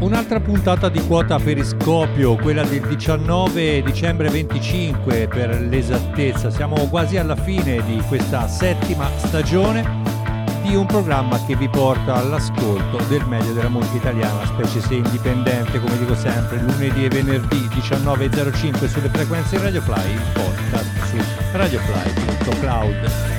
Un'altra puntata di quota Periscopio, quella del 19 dicembre 25 per l'esattezza. Siamo quasi alla fine di questa settima stagione di un programma che vi porta all'ascolto del meglio della musica italiana, specie se indipendente, come dico sempre, lunedì e venerdì 19.05 sulle frequenze Radio Fly, il podcast su radiofly.cloud.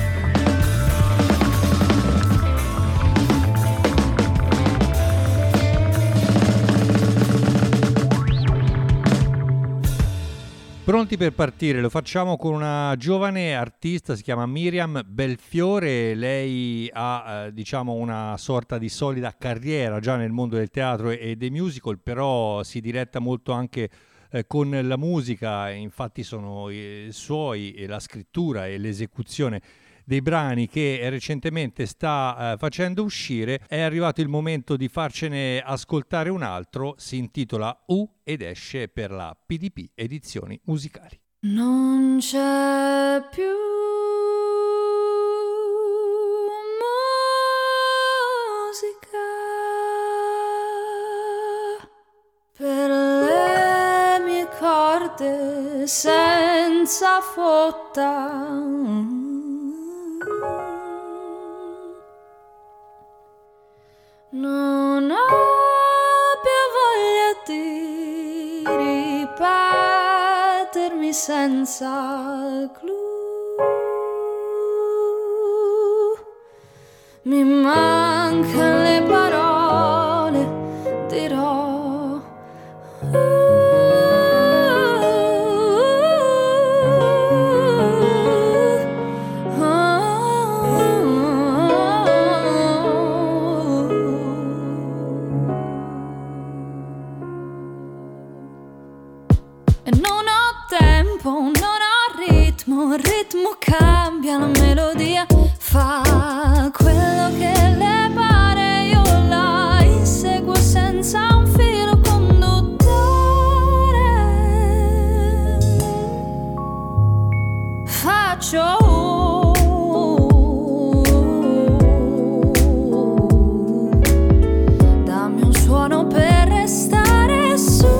Pronti per partire, lo facciamo con una giovane artista, si chiama Miriam Belfiore. Lei ha diciamo una sorta di solida carriera già nel mondo del teatro e dei musical, però si diretta molto anche con la musica. Infatti sono i suoi, la scrittura e l'esecuzione dei brani che recentemente sta facendo uscire. È arrivato il momento di farcene ascoltare un altro, si intitola U ed esce per la PDP Edizioni Musicali. Non c'è più musica per le mie corde senza fotta. Non ho più voglia di ripetermi senza clou. Mi mancano le parole, dirò il ritmo cambia, la melodia fa quello che le pare, io la inseguo senza un filo conduttore. Faccio dammi un suono per restare su.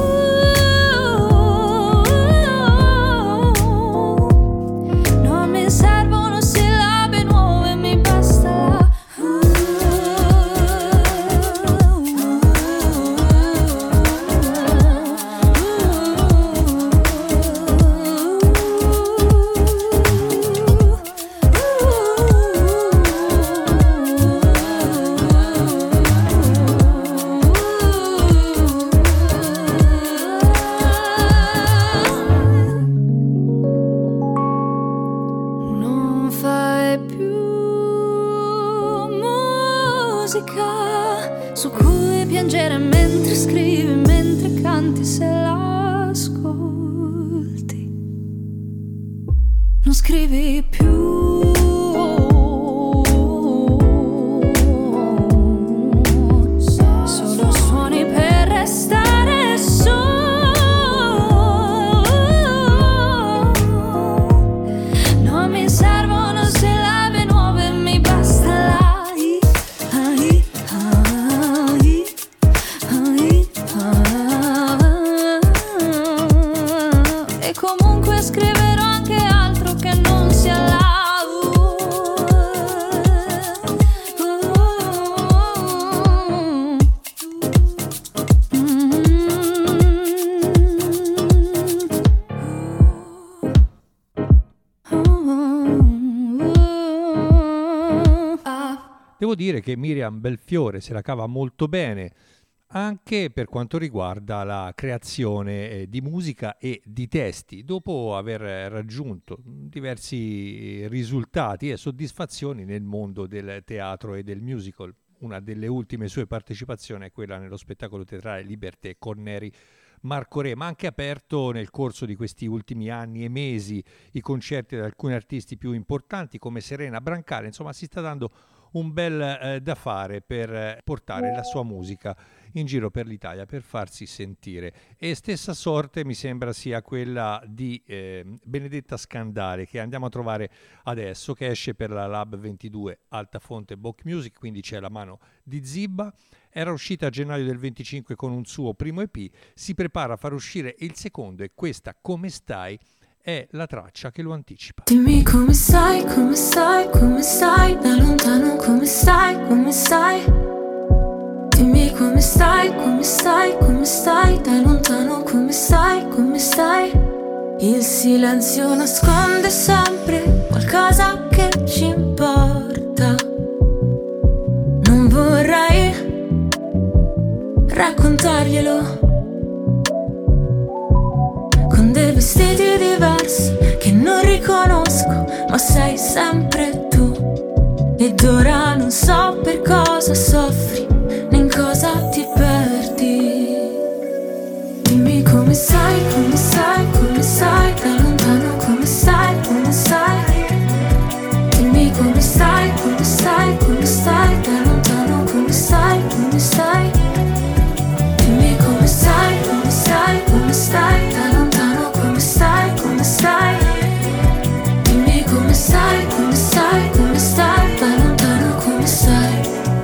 Su cui piangere mentre scrivi, mentre canti, se l'ascolti. Non scrivi più. Solo suoni per restare su. Non mi servono sillabe nuove, mi basta la. E comunque scriverò anche altro che non sia la Devo dire che Miriam Belfiore se la cava molto bene anche per quanto riguarda la creazione di musica e di testi, dopo aver raggiunto diversi risultati e soddisfazioni nel mondo del teatro e del musical. Una delle ultime sue partecipazioni è quella nello spettacolo teatrale Liberté con Neri Marco Re, ma ha anche aperto nel corso di questi ultimi anni e mesi i concerti di alcuni artisti più importanti come Serena Brancale. Insomma, si sta dando un bel da fare per portare la sua musica in giro per l'Italia per farsi sentire. E stessa sorte mi sembra sia quella di Benedetta Scandale, che andiamo a trovare adesso, che esce per la Lab 22 Altafonte Book Music, quindi c'è la mano di Zibba. Era uscita a gennaio del 25 con un suo primo EP, si prepara a far uscire il secondo e questa Come stai è la traccia che lo anticipa. Dimmi come stai, come stai, come stai, da lontano come stai, come stai. Dimmi come stai, come stai, come stai, da lontano come stai, come stai. Il silenzio nasconde sempre qualcosa che ci importa. Non vorrei raccontarglielo con dei vestiti diversi che non riconosco, ma sei sempre tu. Ed ora non so per cosa soffri, né in cosa ti perdi. Dimmi come stai, come stai, come stai, da lontano come stai, come stai. Dimmi come stai, come stai, come stai, da lontano come stai, come stai. Dimmi come stai, come stai, come stai, da lontano come stai, come stai. Dimmi come stai, come stai, come stai, da lontano come stai.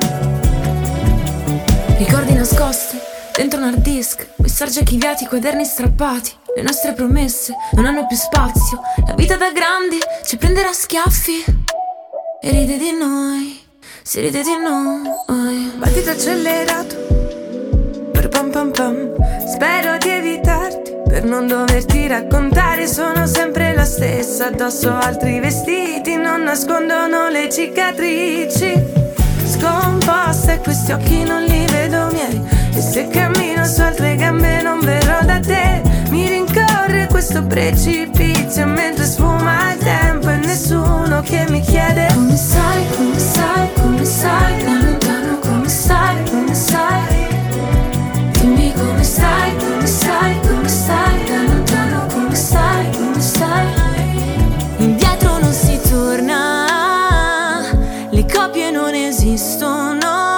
Ricordi nascosti dentro un hard disk, messaggi archiviati, quaderni strappati. Le nostre promesse non hanno più spazio. La vita da grandi ci prenderà a schiaffi e ride di noi, si ride di noi. Battito accelerato per pam pam pam. Spero di evitarti per non doverti raccontare. Sono sempre la stessa, addosso altri vestiti, non nascondono le cicatrici. Scomposta e questi occhi non li vedo miei. E se cammino su altre gambe non verrò da te. Mi rincorre questo precipizio mentre sfuma il tempo e nessuno che mi chiede come stai, come stai, come stai, da lontano come stai, come stai. Dimmi come stai, come stai, come stai, da lontano come stai, come stai. Indietro non si torna, le copie non esistono,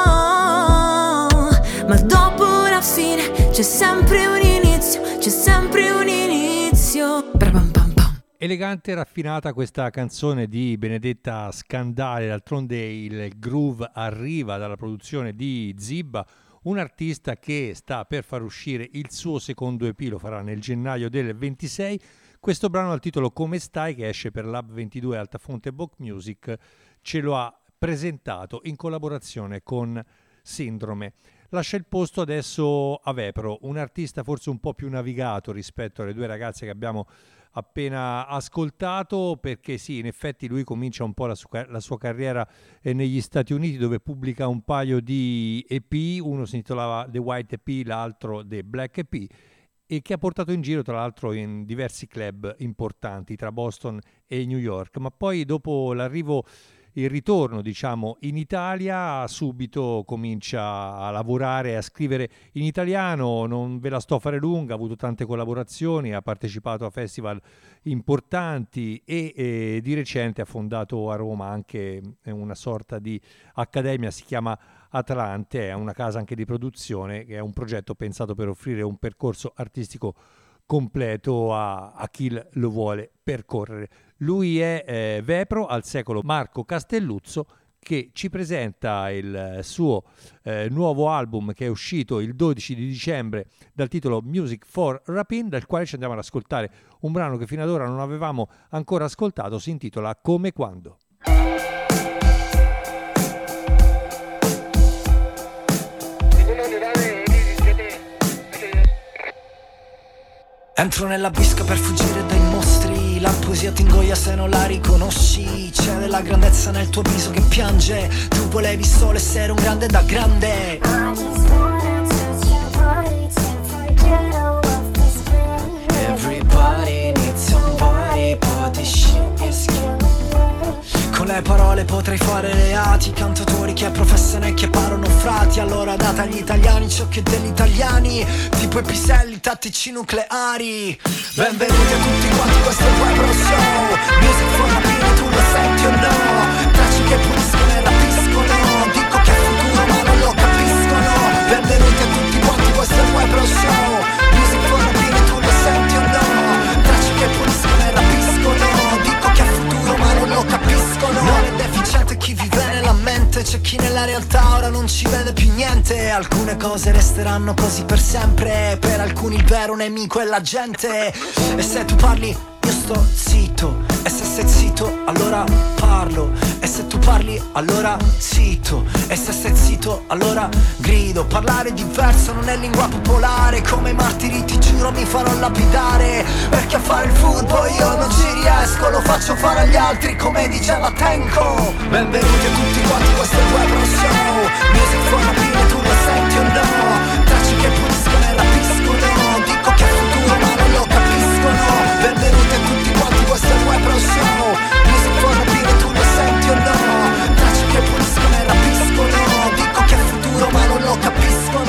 ma dopo la fine c'è sempre un inizio, c'è sempre un inizio. Elegante e raffinata questa canzone di Benedetta Scandale, d'altronde il groove arriva dalla produzione di Zibba, un artista che sta per far uscire il suo secondo EP, lo farà nel gennaio del 26. Questo brano dal titolo Come stai, che esce per Lab 22 Altafonte Book Music, ce lo ha presentato in collaborazione con Sindrome. Lascia il posto adesso a Vepro, un artista forse un po' più navigato rispetto alle due ragazze che abbiamo appena ascoltato, perché sì, in effetti lui comincia un po' la sua carriera negli Stati Uniti, dove pubblica un paio di EP, uno si intitolava The White EP, l'altro The Black EP, e che ha portato in giro tra l'altro in diversi club importanti tra Boston e New York. Ma poi dopo il ritorno diciamo in Italia, subito comincia a lavorare e a scrivere in italiano. Non ve la sto a fare lunga, ha avuto tante collaborazioni, ha partecipato a festival importanti e di recente ha fondato a Roma anche una sorta di accademia, si chiama Atlante, è una casa anche di produzione, che è un progetto pensato per offrire un percorso artistico completo a chi lo vuole percorrere. Lui è Vepro, al secolo Marco Castelluzzo, che ci presenta il suo nuovo album che è uscito il 12 di dicembre dal titolo Music for Rapin, dal quale ci andiamo ad ascoltare un brano che fino ad ora non avevamo ancora ascoltato, si intitola Come Quando. Entro nella bisca per fuggire dai mostri, la poesia ti ingoia se non la riconosci. C'è della grandezza nel tuo viso che piange, tu volevi solo essere un grande da grande. Everybody needs somebody, but this shit is killing. Con le parole potrei fare reati, cantatori che professano e che parlano frati. Allora date agli italiani ciò che è degli italiani, tipo i piselli tattici nucleari. Benvenuti a tutti quanti, questo è il Vepro Show. Music for Rapin, tu lo senti o no? Tracce che puliscono e rapiscono, dico che è futuro ma non lo capiscono. Benvenuti a tutti la realtà ora non ci vede più niente. Alcune cose resteranno così per sempre. Per alcuni il vero nemico è la gente. E se tu parli io sto zitto. E se sei zitto allora parlo. E se tu parli allora zitto. E se sei zitto allora grido. Parlare diverso non è lingua popolare. Come i martiri ti giuro mi farò lapidare. Perché a fare il furbo io non ci riesco. Lo faccio fare agli altri come diceva Tenko. Benvenuti a tutti quanti, questo è il Web Pro Show. Music for the people, tu lo senti o no? Tracce che puliscono e rapiscono. Dico che è futuro ma non lo capiscono. Benvenuti a tutti quanti, questo è il Web Pro Show. Music for the people, tu lo senti o no? Tracce che puliscono e rapiscono. Dico che è futuro ma non lo capiscono.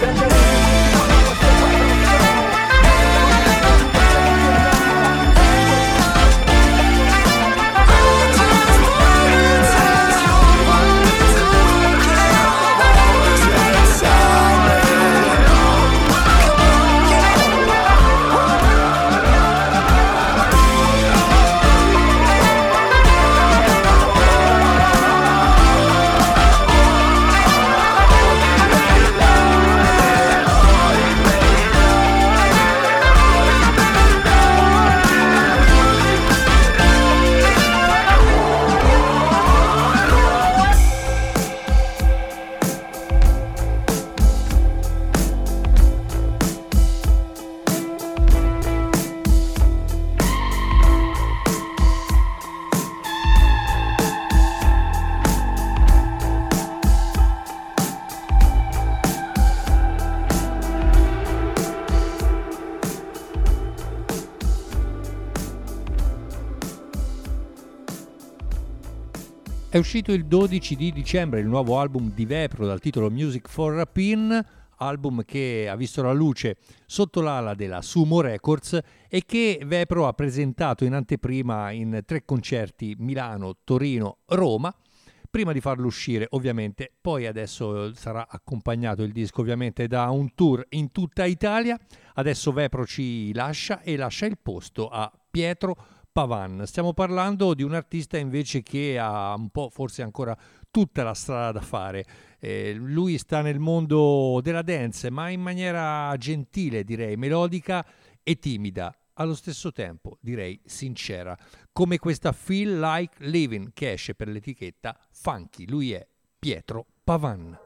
È uscito il 12 di dicembre il nuovo album di Vepro dal titolo Music for Rapin, album che ha visto la luce sotto l'ala della Sumo Records e che Vepro ha presentato in anteprima in 3 concerti Milano, Torino, Roma, prima di farlo uscire ovviamente. Poi adesso sarà accompagnato il disco ovviamente da un tour in tutta Italia. Adesso Vepro ci lascia e lascia il posto a Pietro Pavan. Stiamo parlando di un artista invece che ha un po', forse ancora tutta la strada da fare. Lui sta nel mondo della dance, ma in maniera gentile, direi, melodica e timida, allo stesso tempo, direi, sincera, come questa Feel Like Living che esce per l'etichetta Funky. Lui è Pietro Pavan.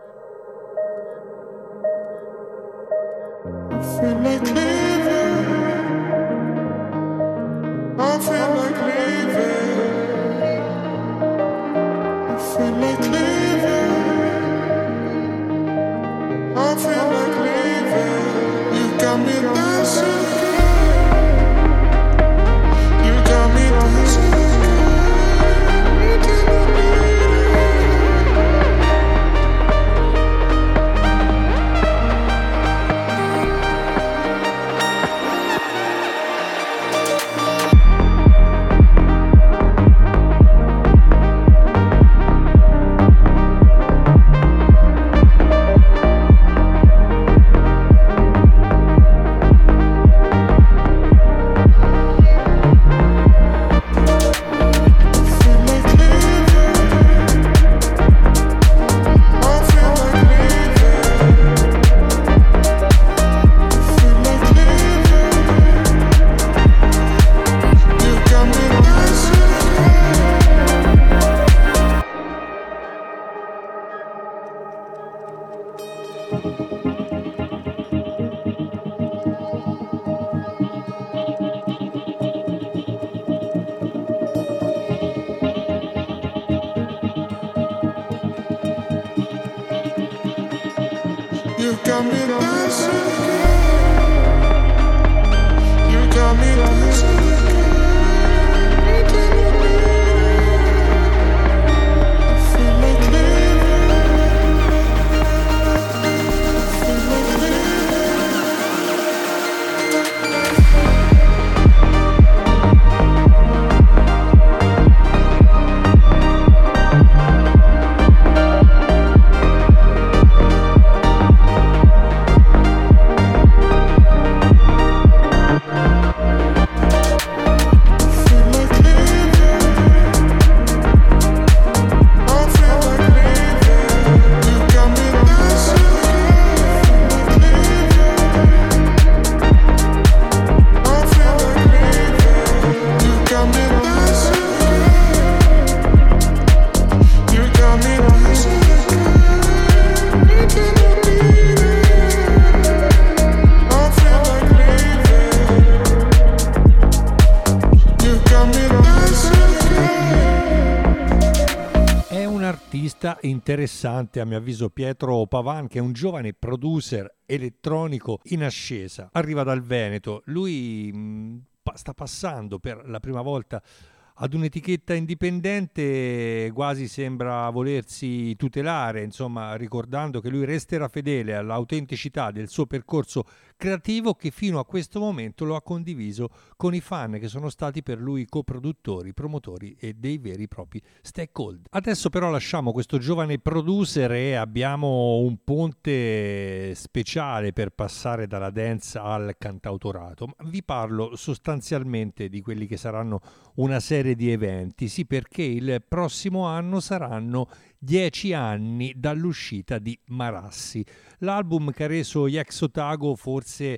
Feel like living. I feel like leaving. I feel like leaving. I feel like leaving. You got me dancing. You got me dancing. interessante a mio avviso Pietro Pavan, che è un giovane producer elettronico in ascesa, arriva dal Veneto. Lui sta passando per la prima volta ad un'etichetta indipendente, quasi sembra volersi tutelare, insomma, ricordando che lui resterà fedele all'autenticità del suo percorso creativo, che fino a questo momento lo ha condiviso con i fan che sono stati per lui coproduttori, promotori e dei veri e propri stakeholder. Adesso però lasciamo questo giovane producer e abbiamo un ponte speciale per passare dalla dance al cantautorato. Vi parlo sostanzialmente di quelli che saranno una serie di eventi, sì, perché il prossimo anno saranno 10 anni dall'uscita di Marassi, l'album che ha reso gli ex Otago forse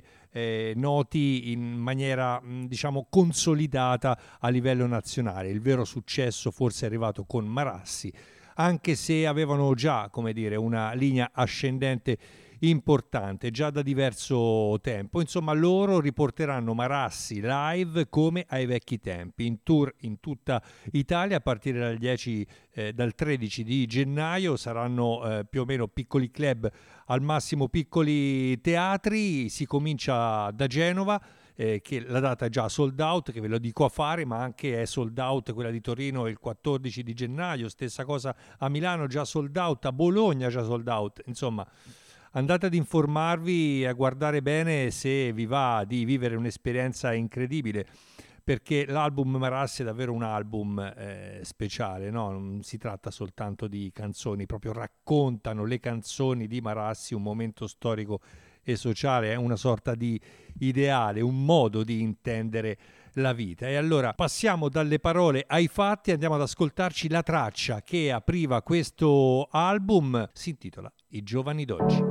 noti in maniera diciamo consolidata a livello nazionale. Il vero successo forse è arrivato con Marassi, anche se avevano già, come dire, una linea ascendente importante già da diverso tempo. Insomma, loro riporteranno Marassi live come ai vecchi tempi, in tour in tutta Italia a partire dal 13 di gennaio. Saranno più o meno piccoli club, al massimo piccoli teatri. Si comincia da Genova, che la data è già sold out, che ve lo dico a fare, ma anche è sold out quella di Torino il 14 di gennaio, stessa cosa a Milano, già sold out, a Bologna già sold out. Insomma, andate ad informarvi e a guardare bene se vi va di vivere un'esperienza incredibile, perché l'album Marassi è davvero un album speciale, no? Non si tratta soltanto di canzoni, proprio raccontano le canzoni di Marassi un momento storico e sociale, è una sorta di ideale, un modo di intendere la vita. E allora passiamo dalle parole ai fatti, andiamo ad ascoltarci la traccia che apriva questo album, si intitola I giovani d'oggi.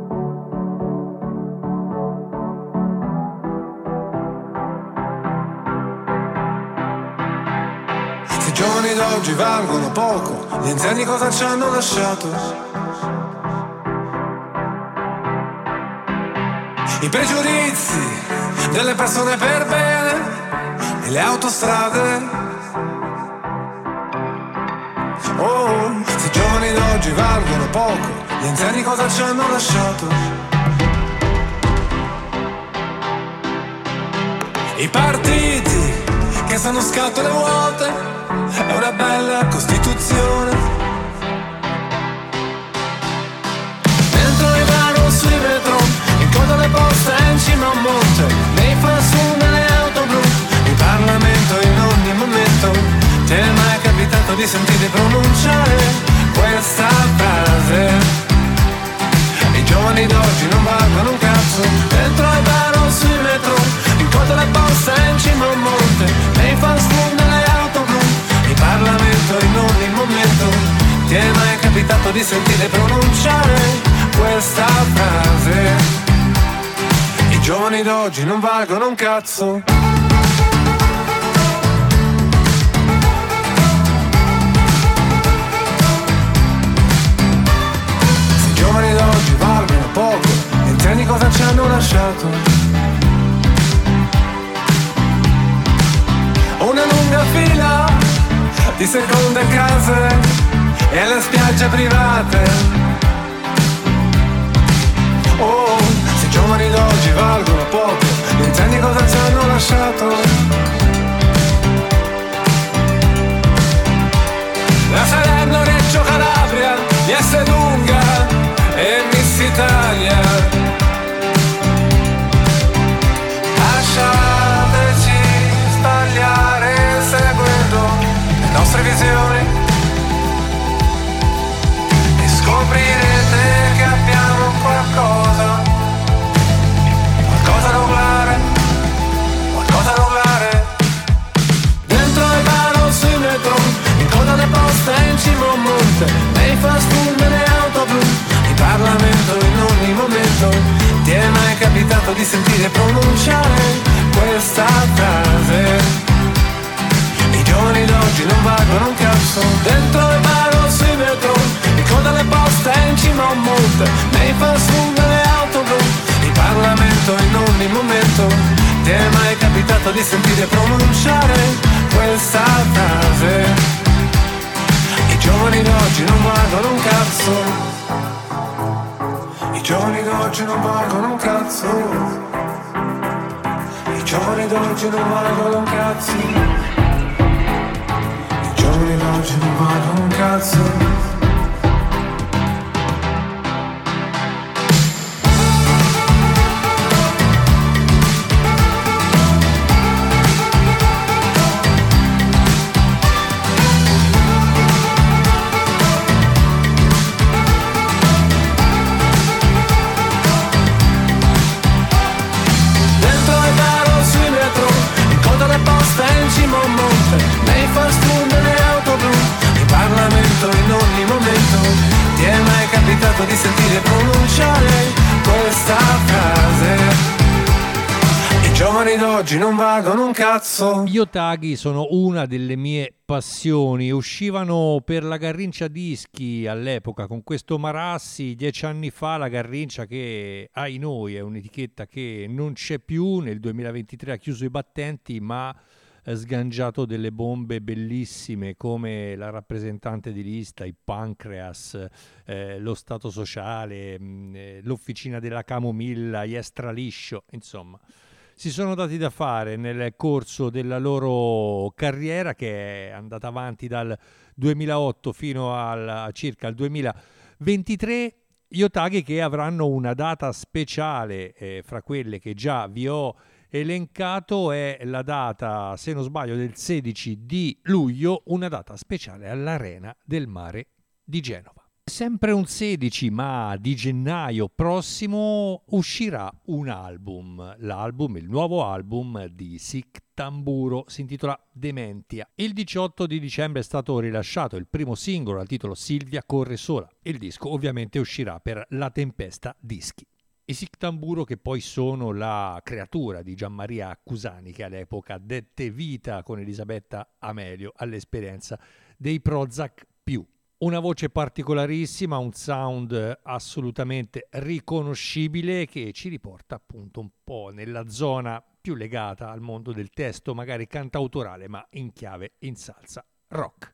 I giovani d'oggi valgono poco, gli anziani cosa ci hanno lasciato? I pregiudizi delle persone per bene e le autostrade. Oh, se i giovani d'oggi valgono poco, gli anziani cosa ci hanno lasciato? I partiti che sono scatole vuote, è una bella Costituzione. Dentro i vano sui metro, in coda alle poste in cima a un monte, nei fast food nelle auto blu, in Parlamento in ogni momento. Ti è mai capitato di sentire pronunciare questa frase? I giovani d'oggi non valgono un cazzo. Dentro i vano sui metro, in coda alle poste in cima a un monte, nei fast food nelle auto blu, in Parlamento in ogni momento. Ti è mai capitato di sentire pronunciare questa frase? I giovani d'oggi non valgono un cazzo. Se i giovani d'oggi valgono poco, gli anziani cosa ci hanno lasciato? Una lunga fila di seconde case e alle spiagge private. Oh, se i giovani d'oggi valgono poco, gli anziani cosa ci hanno lasciato? La Salerno, Reggio Calabria, Vieste Lunga e Miss Italia. Lasciateci sbagliare seguendo le nostre visioni e scoprirete che abbiamo qualcosa da nublare, qualcosa da nublare. Dentro il vano sui metro, in coda alle poste in cima a un monte, nei fast food nelle auto blu, in Parlamento in ogni momento. Ti è mai capitato di sentire pronunciare questa frase? I giovani d'oggi non valgono un cazzo. Dentro il vano sui metro, in coda alle poste in cima a un monte, nei fast food nelle auto blu, in Parlamento in ogni momento. Ti è mai capitato di sentire pronunciare questa frase? I giovani d'oggi non valgono un cazzo. I giovani d'oggi non valgono un cazzo. I giovani d'oggi non valgono un cazzo. I giovani d'oggi non valgono un cazzo. In cima a un monte, nei fast food, nelle auto blu, in Parlamento in ogni momento. Ti è mai capitato di sentire pronunciare questa frase? I giovani d'oggi non valgono un cazzo. Gli otachi sono una delle mie passioni. Uscivano per la Garrincia Dischi all'epoca con questo Marassi 10 anni fa. La Garrincia, che ai noi è un'etichetta che non c'è più, nel 2023 ha chiuso i battenti, ma sgangiato delle bombe bellissime come la rappresentante di lista, i Pancreas, lo Stato Sociale, l'Officina della Camomilla, gli Estraliscio, insomma. Si sono dati da fare nel corso della loro carriera, che è andata avanti dal 2008 fino circa al 2023. Gli otachi che avranno una data speciale, fra quelle che già vi ho elencato, è la data, se non sbaglio, del 16 di luglio, una data speciale all'Arena del Mare di Genova. Sempre un 16, ma di gennaio prossimo, uscirà un album. Il nuovo album di Sic Tamburo, si intitola Dementia. Il 18 di dicembre è stato rilasciato il primo singolo dal titolo Silvia corre sola. Il disco ovviamente uscirà per La Tempesta Dischi. I Sic Tamburo, che poi sono la creatura di Gianmaria Accusani, che all'epoca dette vita con Elisabetta Amelio all'esperienza dei Prozac più. Una voce particolarissima, un sound assolutamente riconoscibile che ci riporta appunto un po' nella zona più legata al mondo del testo, magari cantautorale, ma in chiave in salsa rock.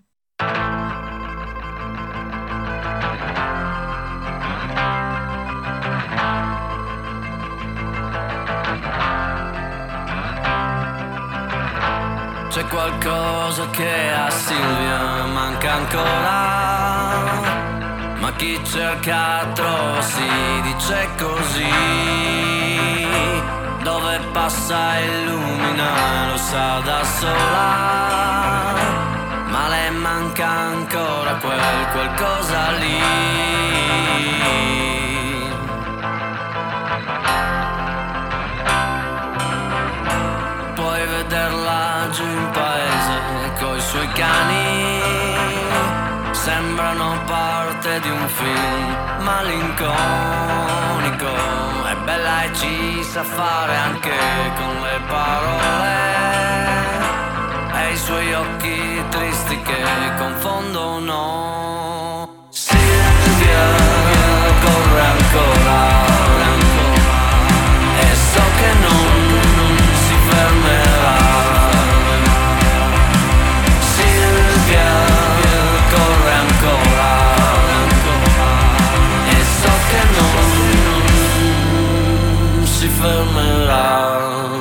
C'è qualcosa che a Silvia manca ancora, ma chi cerca trova, si dice così. Dove passa illumina, lo sa da sola, ma le manca ancora quel qualcosa lì. Puoi vederla giù in paese coi suoi cani, sembrano parte di un film malinconico. È bella e ci sa fare anche con le parole, e i suoi occhi tristi che confondono. Silvia corre ancora, e so che non si fermerà. Silvia corre ancora, e so che non si fermerà.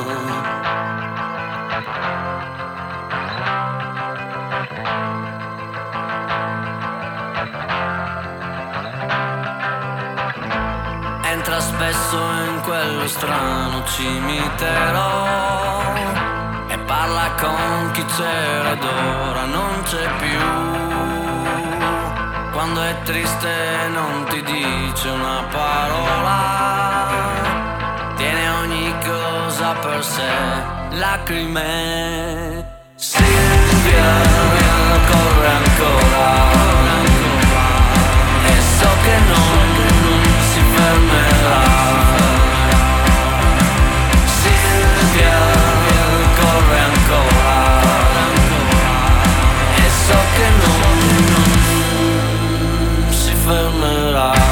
Entra spesso in quello strano cimitero e parla con chi c'era ed ora non c'è più. Quando è triste non ti dice una parola, tiene ogni cosa per sé, lacrime. Silvia corre ancora, e so che non si fermerà. Silvia corre ancora, e so che non si fermerà.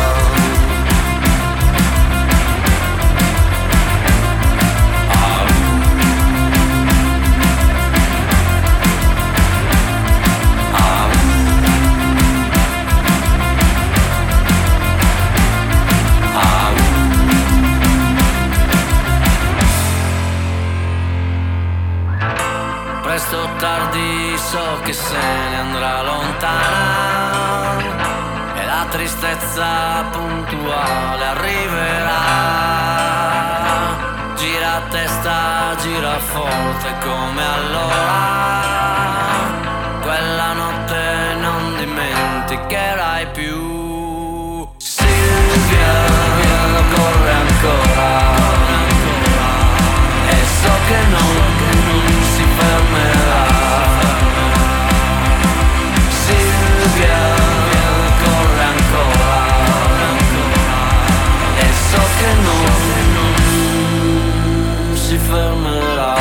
bellezza puntuale arriverà. Gira a testa, gira forte come allora. Quella notte non dimenticherai più. Silvia corre ancora e so che non si fermerà. Silvia corre ancora e so che non si fermerà.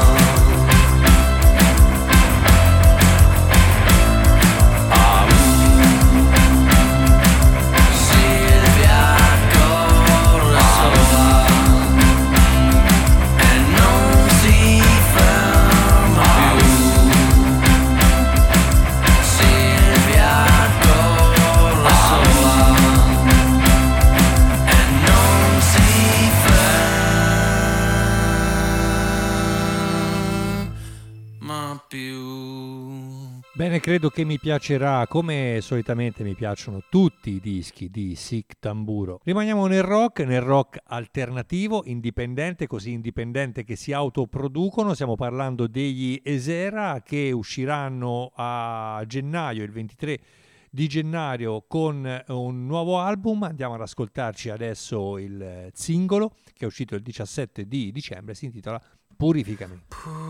Bene, credo che mi piacerà, come solitamente mi piacciono tutti i dischi di Sic Tamburo. Rimaniamo nel rock alternativo, indipendente, così indipendente che si autoproducono. Stiamo parlando degli Ezera, che usciranno a gennaio, il 23 di gennaio, con un nuovo album. Andiamo ad ascoltarci adesso il singolo che è uscito il 17 di dicembre, si intitola Purificami.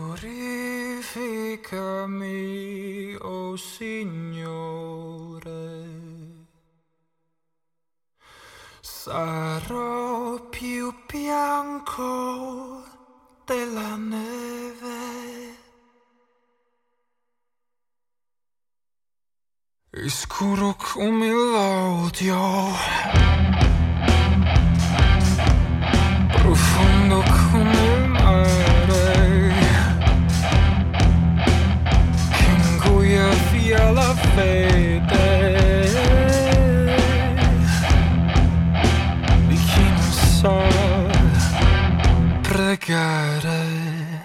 Purificami, oh Signore, sarò più bianco della neve e scuro come l'odio, profondo come il mare che ingoia via la fede di chi non sa pregare.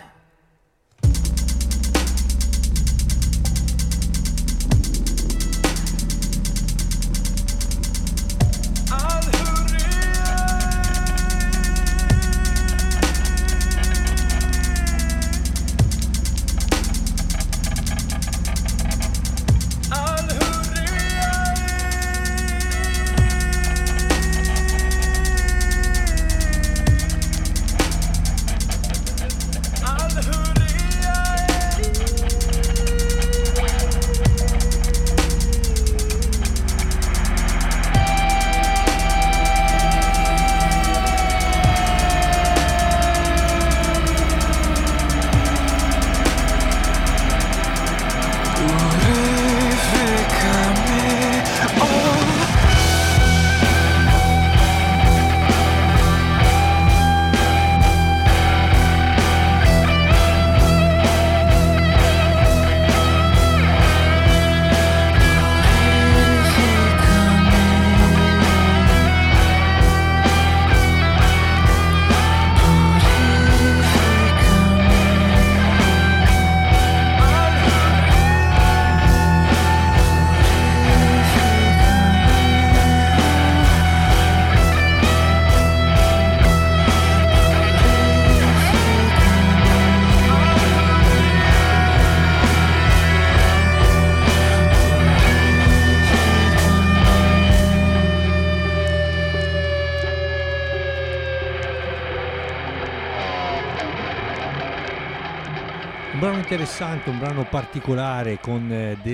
Interessante, un brano particolare con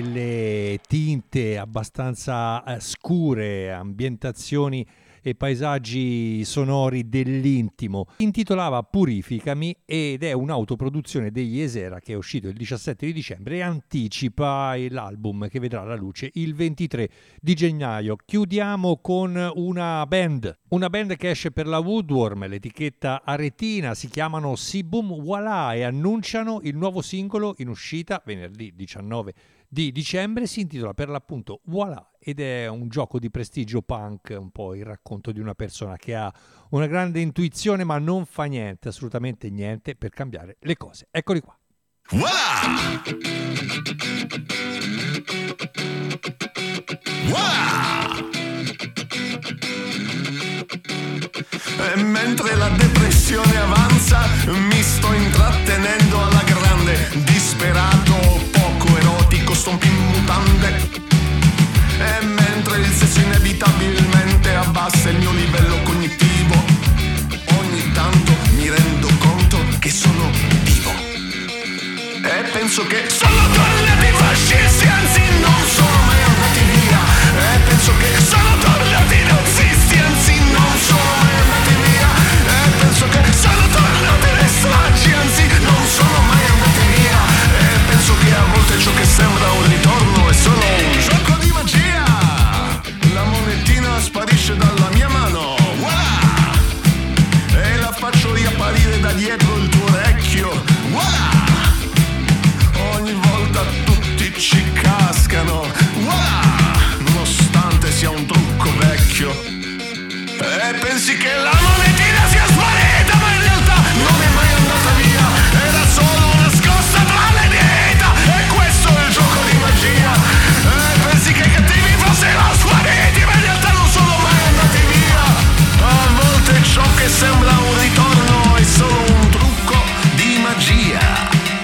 delle tinte abbastanza scure, ambientazioni e paesaggi sonori dell'intimo. Intitolava Purificami ed è un'autoproduzione degli Ezera che è uscito il 17 di dicembre e anticipa l'album che vedrà la luce il 23 di gennaio. Chiudiamo con una band che esce per la Woodworm, l'etichetta aretina, si chiamano Sibum Voilà e annunciano il nuovo singolo in uscita venerdì 19 di dicembre, si intitola per l'appunto Voilà ed è un gioco di prestigio punk, un po' il racconto di una persona che ha una grande intuizione ma non fa niente, assolutamente niente per cambiare le cose. Eccoli qua. Voilà! Voilà! E mentre la depressione avanza, mi sto intrattenendo alla grande, disperato, poco erotico, sto in mutande. E mentre il sesso inevitabilmente abbassa il mio livello cognitivo, ogni tanto mi rendo conto che sono vivo. E penso che sono tornati i fascisti, anzi non sono mai andati via. E penso che sono tornati i nazisti, anzi non sono mai andati via. E penso che sono tornati le stragi, anzi non sono mai andati via. E penso che a volte ciò che sembra un ritorno è solo un gioco di magia. La monetina sparisce dalla mia mano, voilà! E la faccio riapparire da dietro il tuo orecchio, voilà! Ogni volta tutti ci cascano, voilà! Nonostante sia un trucco vecchio. E pensi che la monetina sia sparita, ma in realtà non è mai andata via. Era solo una scossa tra le dita, e questo è il gioco di magia. E pensi che i cattivi fossero spariti, ma in realtà non sono mai andati via. A volte ciò che sembra un ritorno è solo un trucco di magia.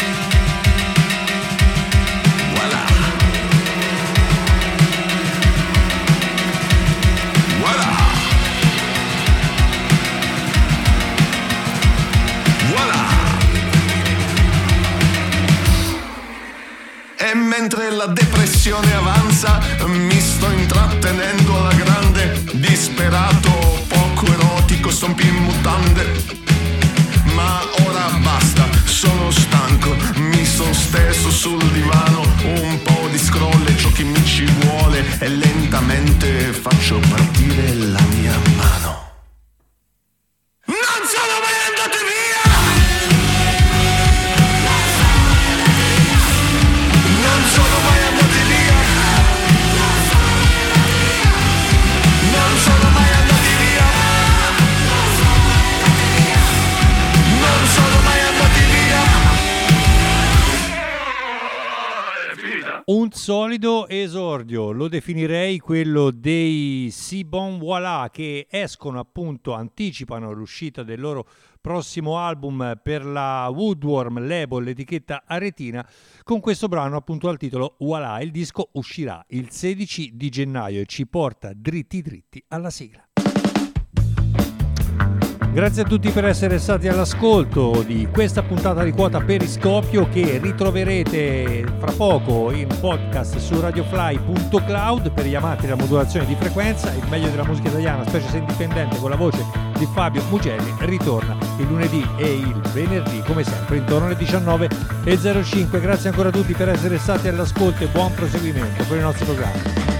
E mentre la depressione avanza, mi sto intrattenendo alla grande, disperato, poco erotico, sto in mutande. Ma ora basta, sono stanco, mi son steso sul divano, un po' di scroll e ciò che mi ci vuole, e lentamente faccio partire la mia mano. Non sono mai andati via! Non sono mai andati via! Non sono mai andati via! Non sono mai andati via! Un solido esordio, lo definirei quello dei Si Bon Voilà, che escono appunto, anticipano l'uscita del loro prossimo album per la Woodworm label, l'etichetta aretina, con questo brano appunto al titolo Voilà. Il disco uscirà il 16 di gennaio e ci porta dritti dritti alla sigla. Grazie a tutti per essere stati all'ascolto di questa puntata di Quota Periscopio, che ritroverete fra poco in podcast su radiofly.cloud. Per gli amanti della modulazione di frequenza, il meglio della musica italiana, specie se indipendente, con la voce di Fabio Mugelli, ritorna il lunedì e il venerdì come sempre intorno alle 19:05. Grazie ancora a tutti per essere stati all'ascolto e buon proseguimento con i nostri programmi.